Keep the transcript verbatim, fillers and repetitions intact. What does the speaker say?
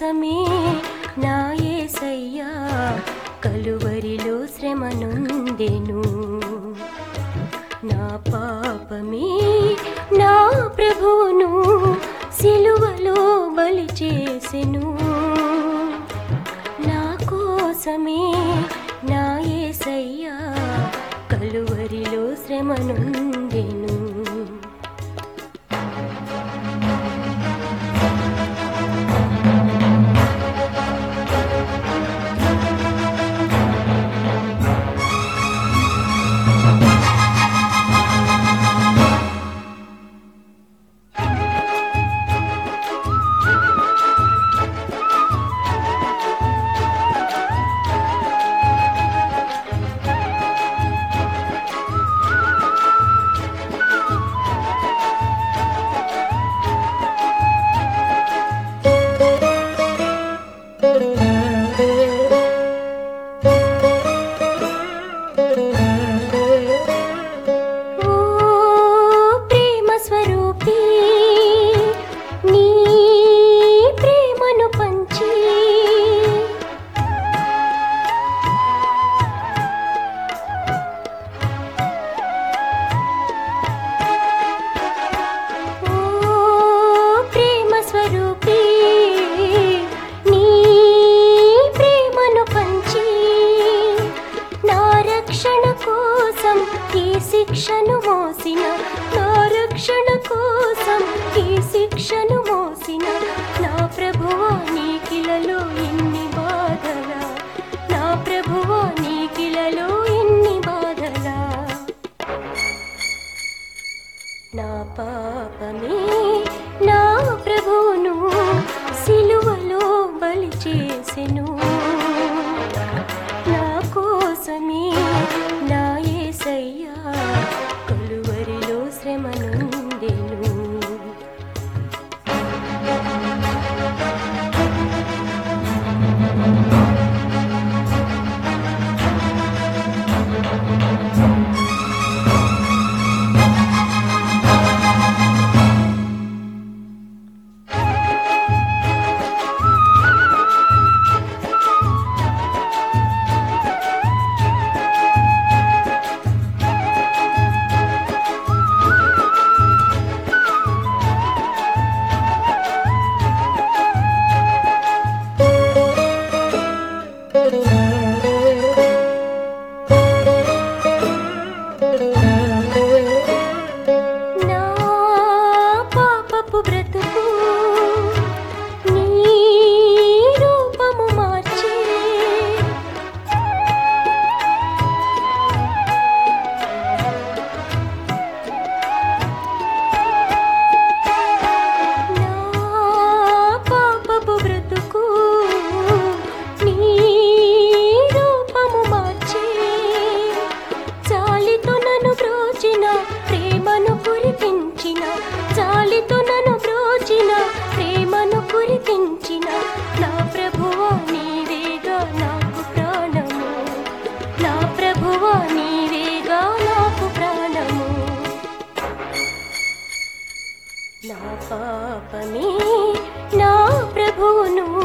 కోసమే నా యేసయ్యా కలువరిలో శ్రమనొందెను. నా పాపమే నా ప్రభువును సిలువలో బలి చేసెను. నా కోసమే నా యేసయ్యా కలువరిలో శ్రమనొందెను. శిక్షను మోసిన నా రక్షణ కోసం ఈ శిక్షను మోసిన నా ప్రభువా నీకిలలో ఇన్ని బాధలా, నా ప్రభువా నీకిలలో ఇన్ని బాధలా. నా పాపమే నా ప్రభువును సిలువలో బలి చేసెను. నా కోసమే నా యేసయ్యా కలువరిలో శ్రమనొందెను. నా పాపపు బ్రతుకు నీ రూపము మార్చి నా పాపపు బ్రతుకు నీ రూపము మార్చి చాలితో నన్ను బ్రోచిన ప్రేమను కురిపించిన, చాలితో నన్ను బ్రోచిన ప్రేమను కురిపించిన నా ప్రభువా నీవేగా నాకు ప్రాణము, నా ప్రభువా నీవేగా నాకు ప్రాణము. నా పాపమే నా ప్రభువును